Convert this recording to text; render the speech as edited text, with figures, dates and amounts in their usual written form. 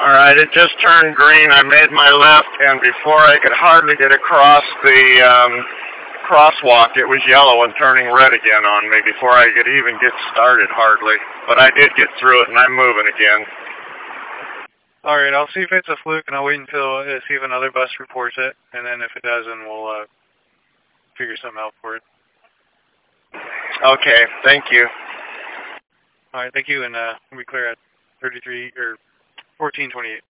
Alright, it just turned green. I made my left, and before I could hardly get across the crosswalk, it was yellow and turning red again on me before I could even get started, hardly. But I did get through it, and I'm moving again. Alright, I'll see if it's a fluke, and I'll wait until see if another bus reports it, and then if it does, then we'll figure something out for it. Okay, thank you. Alright, thank you, and we'll be clear at 33, or 1428.